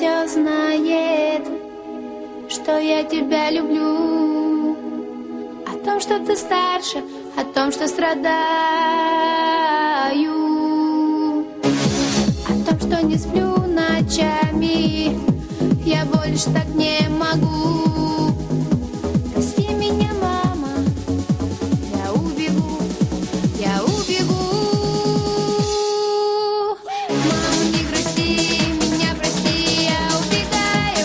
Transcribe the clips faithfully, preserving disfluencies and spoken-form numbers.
все знает, что я тебя люблю. О том, что ты старше, о том, что страдаю, о том, что не сплю ночами, я больше так не могу. Прости меня, мама, я убегу, я убегу. Мама, не грусти, меня прости, я убегаю.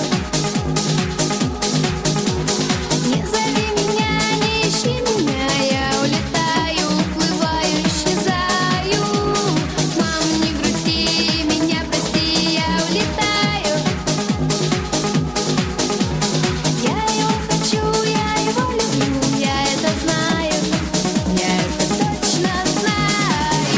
Не зови меня, не ищи меня, я улетаю, уплываю, исчезаю. Мама, не грусти, меня прости, я улетаю. Я его хочу, я его люблю, я это знаю, я это точно знаю.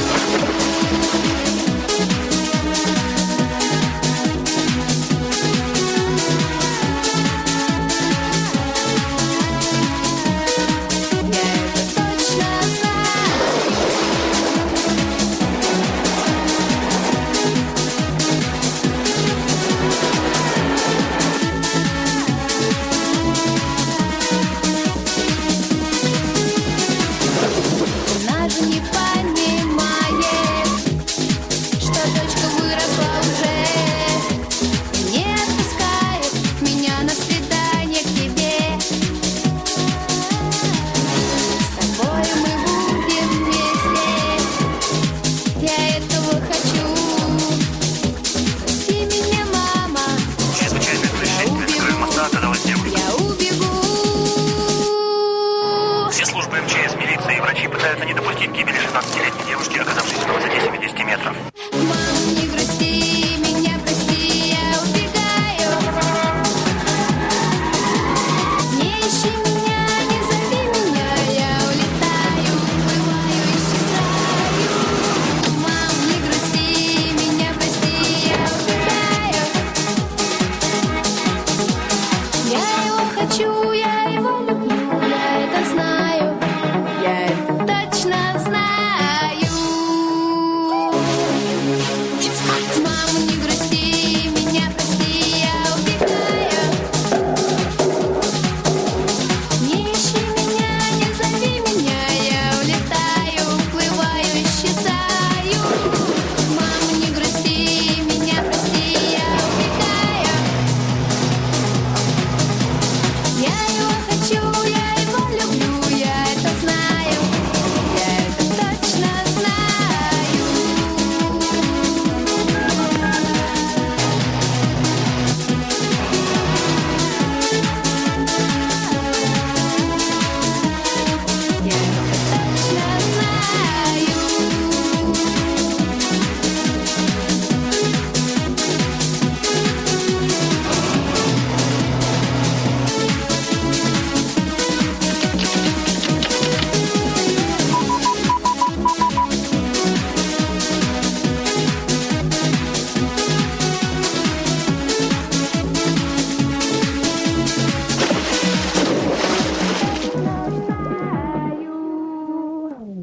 Я это точно Она же не понимает, что дочка выросла уже и не отпускает меня на свидание к тебе. С тобой мы будем вместе, я этого хочу. Прости меня, мама, Чрезвычайное происшествие на краю моста оказалась девушка. я убегу. Все службы МЧС, милиция и врачи пытаются не допустить гибели шестнадцатилетней девушки, оказавшейся на высоте семидесяти метров.